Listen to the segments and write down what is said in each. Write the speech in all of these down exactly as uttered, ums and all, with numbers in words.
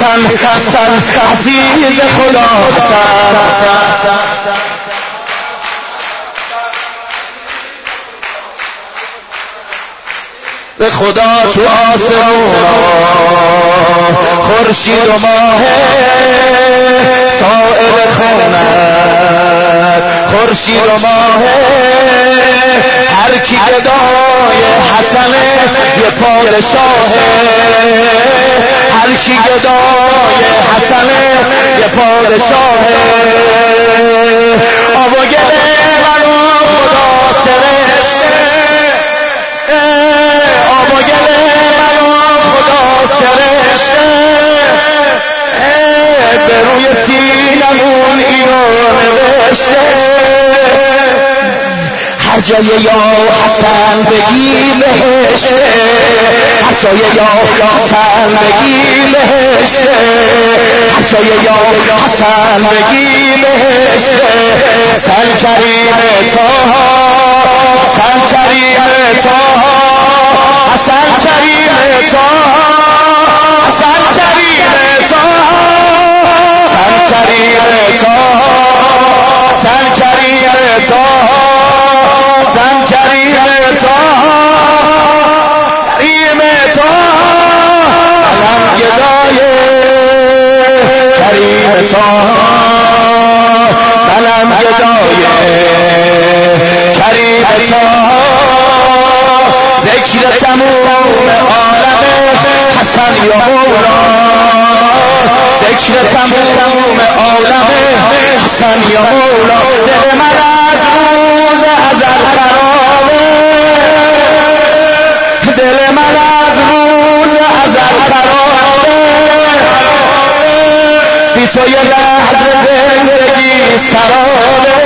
حسن حسن عزیز خدا حسن به خدا تو آسمون خورشید و ماه سائل خونت خورشید و ماه هر کی گدای حسنه یه پادشاهه هر کی گدای حسنه یه پادشاهه آب و گل منو خدا سرشته آب و گل منو خدا سرشته به روی سینمون اینو نوشته هر جای یا حسن بگی بهشته هر جای یا حسن بگی بهشته هر جای یا حسن بگی بهشته حسن کریم طاها حسن کریم طاها حسن کریم طاها حسن کریم طاها حسن کریم طاها حسن کریم طاها حسن کریم طاها کریم طاها علم گدای کریم طاها علم گدای کریم طاها ذکر تموم عالم حسن یا مولا ذکر تموم عالم حسن یا مولا دل من از روز ازل خرابه دل من از روز ازل خرابه بی تو یه لحظه زندگی سرابه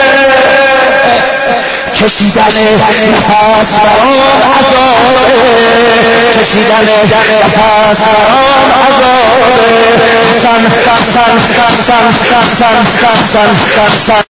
کشیدن نفس برام عذابه کشیدن نفس برام عذابه حسن حسن حسن حسن حسن حسن